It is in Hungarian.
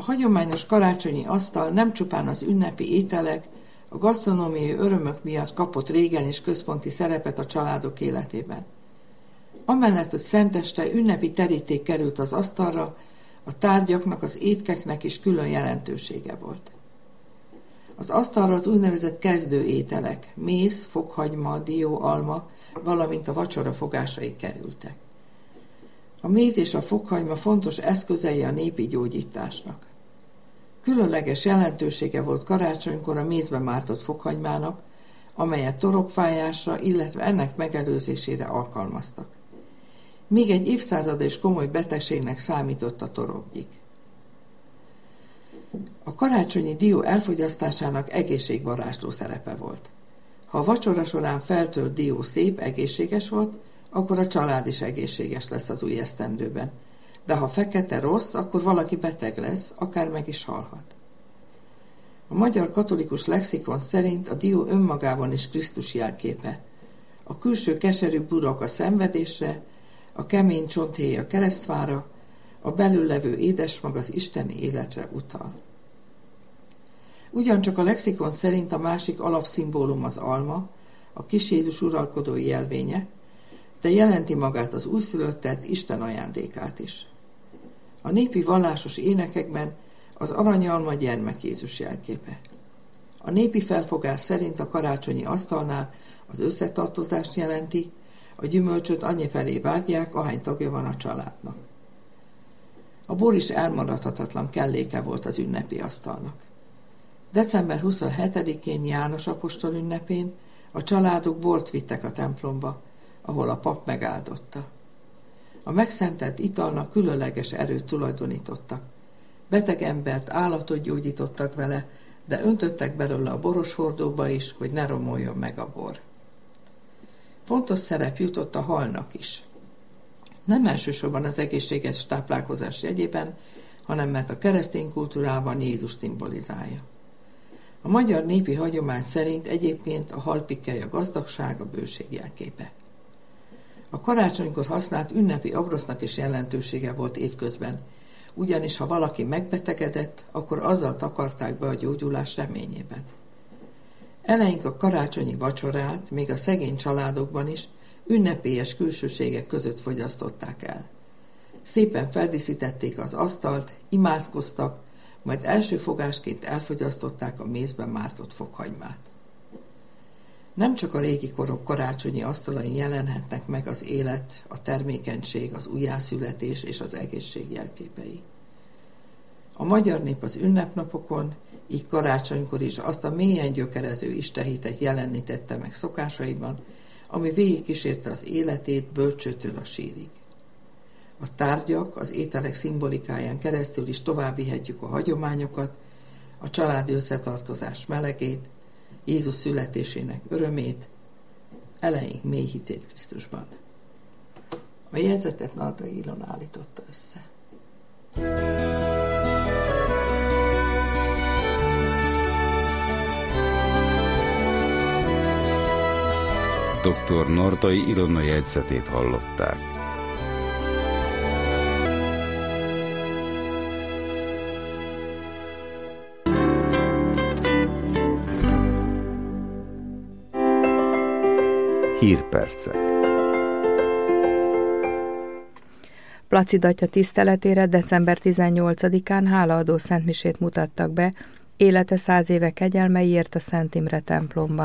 hagyományos karácsonyi asztal nem csupán az ünnepi ételek, a gasztronómiai örömök miatt kapott régen is központi szerepet a családok életében. Amellett, hogy szenteste ünnepi teríték került az asztalra, a tárgyaknak, az étkeknek is külön jelentősége volt. Az asztalra az úgynevezett kezdő ételek, méz, fokhagyma, dió, alma, valamint a vacsora fogásai kerültek. A méz és a fokhagyma fontos eszközei a népi gyógyításnak. Különleges jelentősége volt karácsonykor a mézbe mártott fokhagymának, amelyet torokfájásra, illetve ennek megelőzésére alkalmaztak. Még egy évszázada is komoly betegségnek számított a torokgyik. A karácsonyi dió elfogyasztásának egészségvarázsló szerepe volt. Ha a vacsora során feltölt dió szép, egészséges volt, akkor a család is egészséges lesz az új esztendőben. De ha fekete rossz, akkor valaki beteg lesz, akár meg is halhat. A magyar katolikus lexikon szerint a dió önmagában is Krisztus jelképe. A külső keserű burok a szenvedésre, a kemény csonthéj a keresztfára, a belül levő édesmag az isteni életre utal. Ugyancsak a lexikon szerint a másik alapszimbólum az alma, a kis Jézus uralkodói jelvénye, de jelenti magát az újszülöttet, Isten ajándékát is. A népi vallásos énekekben az aranyalma gyermek Jézus jelképe. A népi felfogás szerint a karácsonyi asztalnál az összetartozást jelenti, a gyümölcsöt annyi felé vágják, ahány tagja van a családnak. A bor is elmaradhatatlan kelléke volt az ünnepi asztalnak. December 27-én János apostol ünnepén a családok bort vittek a templomba, ahol a pap megáldotta. A megszentelt italnak különleges erőt tulajdonítottak. Beteg embert, állatot gyógyítottak vele, de öntöttek belőle a boros hordóba is, hogy ne romoljon meg a bor. Fontos szerep jutott a halnak is. Nem elsősorban az egészséges táplálkozás jegyében, hanem mert a keresztény kultúrában Jézus szimbolizálja. A magyar népi hagyomány szerint egyébként a halpikkely a gazdagság, a bőség jelképe. A karácsonykor használt ünnepi abrosznak is jelentősége volt évközben, ugyanis ha valaki megbetegedett, akkor azzal takarták be a gyógyulás reményében. Eleink a karácsonyi vacsorát, még a szegény családokban is ünnepélyes külsőségek között fogyasztották el. Szépen feldíszítették az asztalt, imádkoztak, majd első fogásként elfogyasztották a mézben mártott fokhagymát. Nem csak a régi korok karácsonyi asztalain jelenhetnek meg az élet, a termékenység, az újjászületés és az egészség jelképei. A magyar nép az ünnepnapokon, így karácsonykor is azt a mélyen gyökerező istenhitet jelenítette meg szokásaiban, ami végigkísérte az életét bölcsőtől a sírig. A tárgyak, az ételek szimbolikáján keresztül is tovább vihetjük a hagyományokat, a családi összetartozás melegét, Jézus születésének örömét, eleink mély hitét Krisztusban. A jegyzetet Nardai Ilona állította össze. Dr. Nardai Ilona jegyzetét hallották. Hírpercek. Placid atya tiszteletére december 18-án hálaadó szentmisét mutattak be, élete 100 éve kegyelmeiért a Szent Imre templomban.